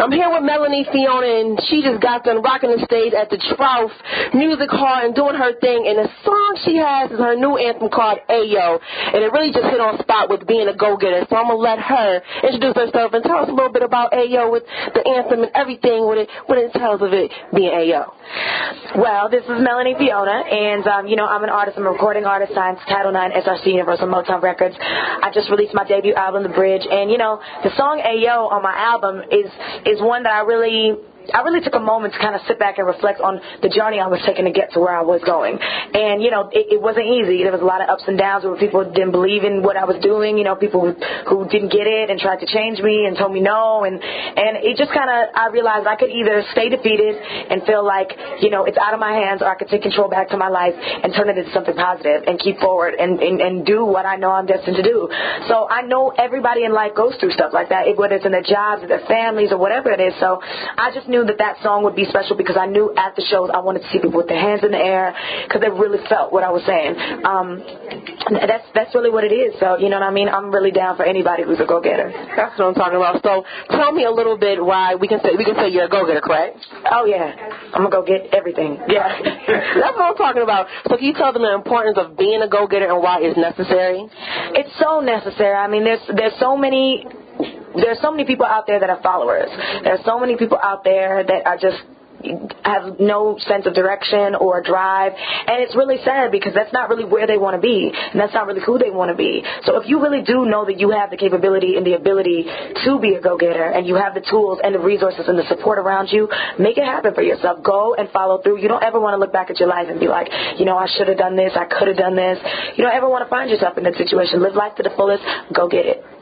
I'm here with Melanie Fiona, and she just got done rocking the stage at the Trout Music Hall and doing her thing. And the song she has is her new anthem called Ayo, and it really just hit on spot with being a go-getter. So I'm going to let her introduce herself and tell us a little bit about Ayo with the anthem and everything, what it tells of it being Ayo. Well, this is Melanie Fiona, and, I'm an artist. I'm a recording artist, signed to Title IX, SRC, Universal Motown Records. I just released my debut album, The Bridge, and, the song Ayo on my album is one that I really took a moment to kind of sit back and reflect on the journey I was taking to get to where I was going. And, it wasn't easy. There was a lot of ups and downs where people didn't believe in what I was doing, people who didn't get it and tried to change me and told me no. And it just I realized I could either stay defeated and feel like, it's out of my hands, or I could take control back to my life and turn it into something positive and keep forward and do what I know I'm destined to do. So I know everybody in life goes through stuff like that, whether it's in their jobs or their families or whatever it is. So I just knew that song would be special because I knew at the shows I wanted to see people with their hands in the air because they really felt what I was saying. That's really what it is. So, you know what I mean? I'm really down for anybody who's a go-getter. That's what I'm talking about. So tell me a little bit why we can say you're a go-getter, correct? Oh, yeah. I'm going to go get everything. Yeah. That's what I'm talking about. So can you tell them the importance of being a go-getter and why it's necessary? It's so necessary. I mean, there's so many people out there that are followers. There's so many people out there that are just have no sense of direction or drive, and it's really sad because that's not really where they want to be, and that's not really who they want to be. So if you really do know that you have the capability and the ability to be a go-getter, and you have the tools and the resources and the support around you, make it happen for yourself. Go and follow through. You don't ever want to look back at your life and be like, I should have done this, I could have done this. You don't ever want to find yourself in that situation. Live life to the fullest. Go get it.